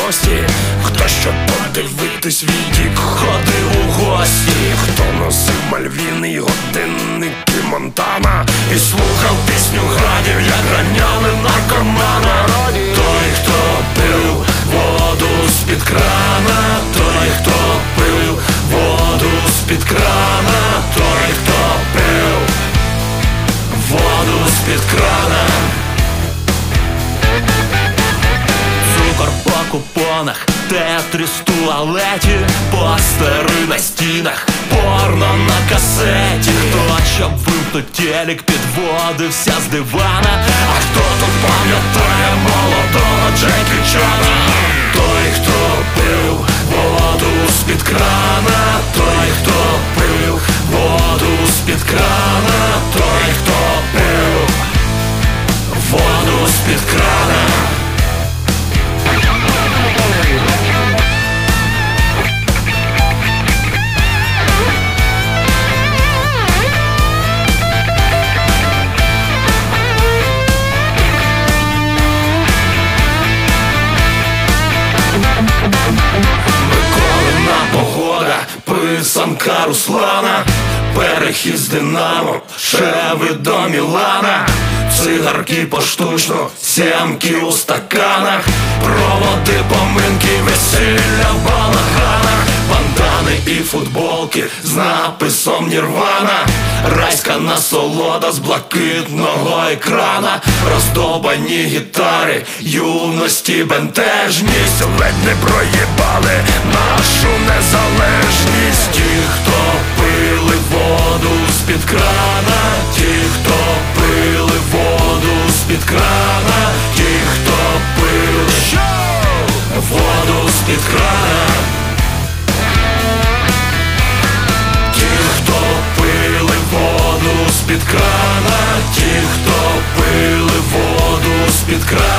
гості, хто щоб подивитись відік ходив у гості, хто носив мальвіни, годинники Монтана і слухав пісню градів, як ганяли наркомана. Той, хто пив воду з-під крана, той, хто пив воду з-під крана, той, хто пив воду з-під крана. Цукор по купонах, тетріс в туалеті, постери на стінах, порно на касеті. Хто щоб вимкнуть телек, підводився з дивана, а хто тут пам'ятає молодого Джекі Чана? Той, хто пив воду з-під крана, той, хто пив воду з-під крана, той, хто пив воду з-під крана. Писанка Руслана, перехід з Динамо, шеви до Мілана, цигарки поштучно, сімки у стаканах, проводи, поминки, весілля в балаганах, бандани і футболки з написом Нірвана, райська насолода з блакитного екрана, роздобані гітари, юності бентежність, ледь не проїбали нашу незалежність. Ті, хто пили воду з-під крана, ті, хто пили воду з-під крана, ті, хто пили воду з-під крана, ті, хто пили воду з-під крана, ті, хто пили воду з-під крана.